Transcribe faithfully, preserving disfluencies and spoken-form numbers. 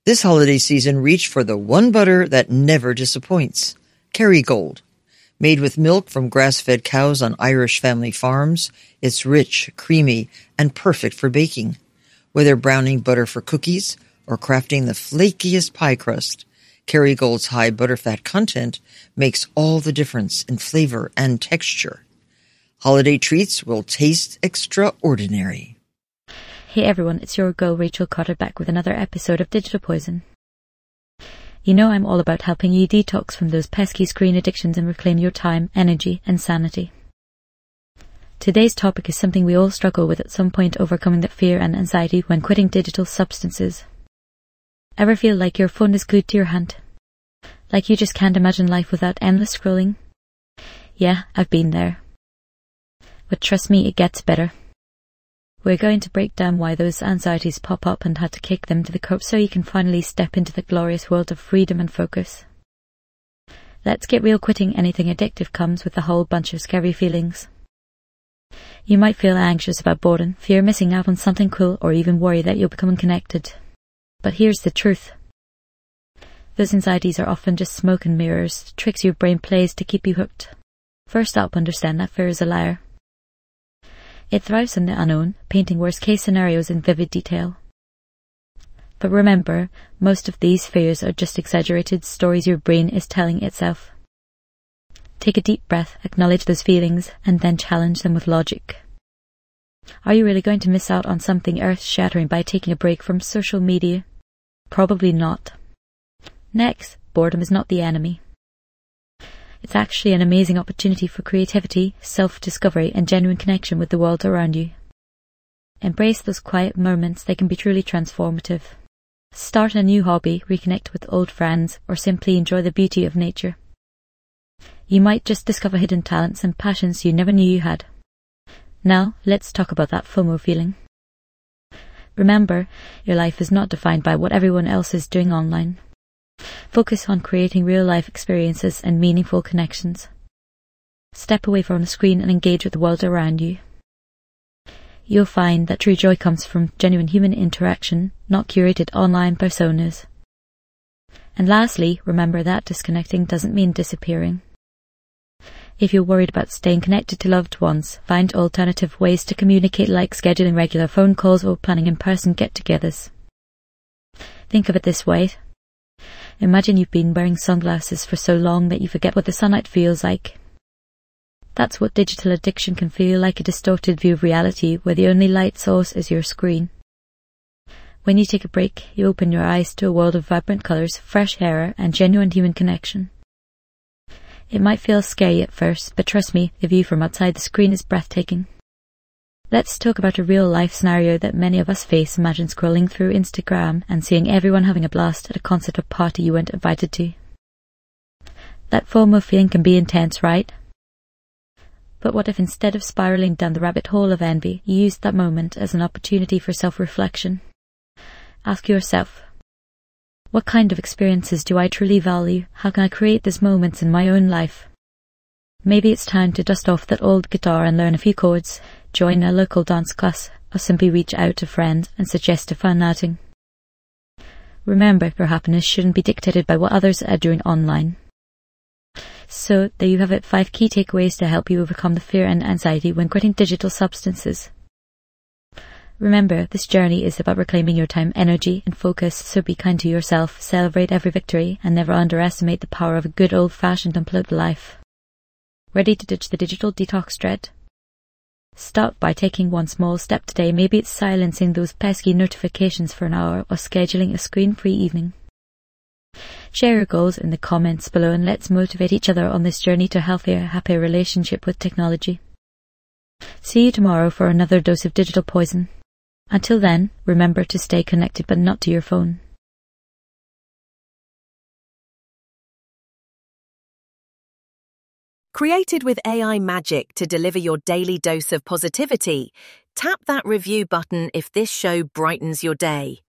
This holiday season, reach for the one butter that never disappoints. Kerrygold. Made with milk from grass-fed cows on Irish family farms, it's rich, creamy, and perfect for baking. Whether browning butter for cookies or crafting the flakiest pie crust, Kerrygold's high butterfat content makes all the difference in flavor and texture. Holiday treats will taste extraordinary. Hey everyone, it's your girl Rachel Cotter back with another episode of Digital Poison. You know I'm all about helping you detox from those pesky screen addictions and reclaim your time, energy and sanity. Today's topic is something we all struggle with at some point, overcoming that fear and anxiety when quitting digital substances. Ever feel like your phone is glued to your hand? Like you just can't imagine life without endless scrolling? Yeah, I've been there. But trust me, it gets better. We're going to break down why those anxieties pop up and how to kick them to the curb so you can finally step into the glorious world of freedom and focus. Let's get real. Quitting anything addictive comes with a whole bunch of scary feelings. You might feel anxious about boredom, fear missing out on something cool, or even worry that you'll become unconnected. But here's the truth. Those anxieties are often just smoke and mirrors, tricks your brain plays to keep you hooked. First up, understand that fear is a liar. It thrives on the unknown, painting worst-case scenarios in vivid detail. But remember, most of these fears are just exaggerated stories your brain is telling itself. Take a deep breath, acknowledge those feelings, and then challenge them with logic. Are you really going to miss out on something earth-shattering by taking a break from social media? Probably not. Next, boredom is not the enemy. It's actually an amazing opportunity for creativity, self-discovery, and genuine connection with the world around you. Embrace those quiet moments, they can be truly transformative. Start a new hobby, reconnect with old friends, or simply enjoy the beauty of nature. You might just discover hidden talents and passions you never knew you had. Now, let's talk about that FOMO feeling. Remember, your life is not defined by what everyone else is doing online. Focus on creating real-life experiences and meaningful connections. Step away from the screen and engage with the world around you. You'll find that true joy comes from genuine human interaction, not curated online personas. And lastly, remember that disconnecting doesn't mean disappearing. If you're worried about staying connected to loved ones, find alternative ways to communicate, like scheduling regular phone calls or planning in-person get-togethers. Think of it this way. Imagine you've been wearing sunglasses for so long that you forget what the sunlight feels like. That's what digital addiction can feel like, a distorted view of reality where the only light source is your screen. When you take a break, you open your eyes to a world of vibrant colours, fresh air, and genuine human connection. It might feel scary at first, but trust me, the view from outside the screen is breathtaking. Let's talk about a real-life scenario that many of us face. Imagine scrolling through Instagram and seeing everyone having a blast at a concert or party you weren't invited to. That FOMO feeling can be intense, right? But what if instead of spiralling down the rabbit hole of envy, you used that moment as an opportunity for self-reflection? Ask yourself, what kind of experiences do I truly value? How can I create these moments in my own life? Maybe it's time to dust off that old guitar and learn a few chords, join a local dance class, or simply reach out to friends and suggest a fun outing. Remember, your happiness shouldn't be dictated by what others are doing online. So, there you have it, five key takeaways to help you overcome the fear and anxiety when quitting digital substances. Remember, this journey is about reclaiming your time, energy, and focus, so be kind to yourself, celebrate every victory, and never underestimate the power of a good old-fashioned unplugged life. Ready to ditch the digital detox dread? Start by taking one small step today. Maybe it's silencing those pesky notifications for an hour or scheduling a screen-free evening. Share your goals in the comments below and let's motivate each other on this journey to a healthier, happier relationship with technology. See you tomorrow for another dose of digital poison. Until then, remember to stay connected but not to your phone. Created with A I magic to deliver your daily dose of positivity, tap that review button if this show brightens your day.